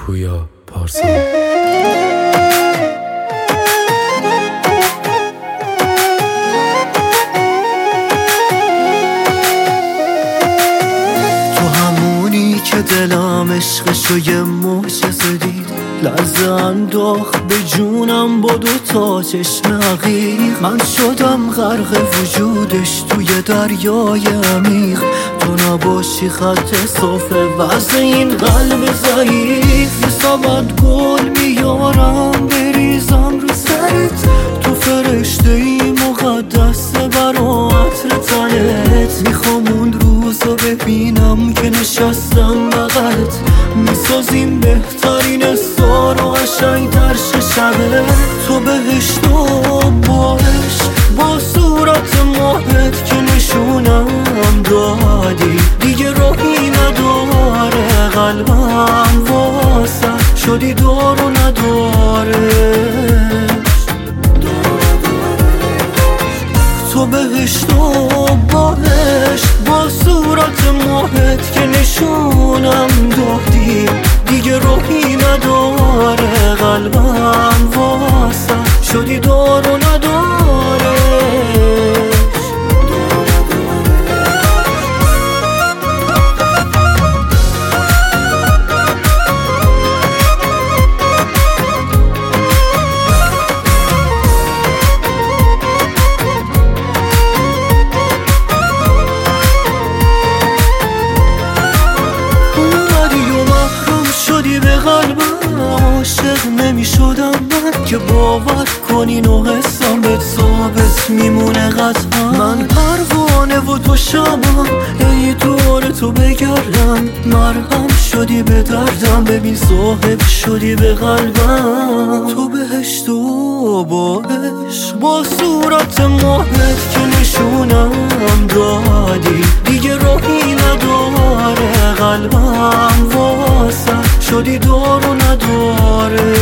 پویا پارسا. که دلم عشقشو یه معجزه دید، لرزه انداخت به جونم با دوتا چشم عقیق. من شدم غرق وجودش توی دریای عمیق. تو نباشی خط صافه واسه این قلب ضعیف. یه سبد گل میارم بریزم رو سرت، تو فرشته ای مقدس برا عطر تنت. میخوام اون روزو ببینم که نشستم بغلت، میسازیم بهترین سار و قشنگ‌تر شبه. تو بهشت و باش با صورت ماهت که نشونم دادی، دیگه راهی نداره قلبم واسه شدی دار و نداره. تو بهشت و باش با صورت ماهت که نشونم دادی، دیگه راهی نداره قلبم واسه شدی دار و نداره. عاشق نمی شدم من که باور کنی و حسام به ثابت میمونه قطعا. من پروانه و تو شمع ای دور تو بگردم، مرهم شدی به دردم ببین صاحب شدی به قلبم. تو بهشت و باش با صورت ماهت که نشونم دادی، دیگه راهی نداره قلبم واسه شدی دار و نداره.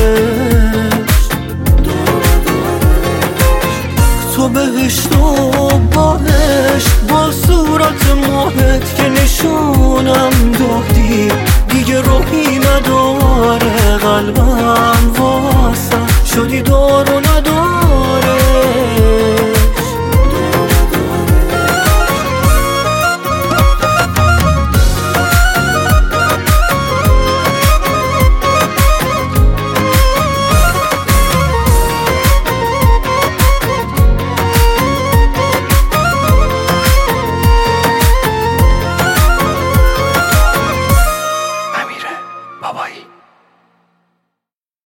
تو بهشت و باش با صورت ماهت که نشونم دادی، دیگه راهی نداره قلبم واسه شدی دار و نداره.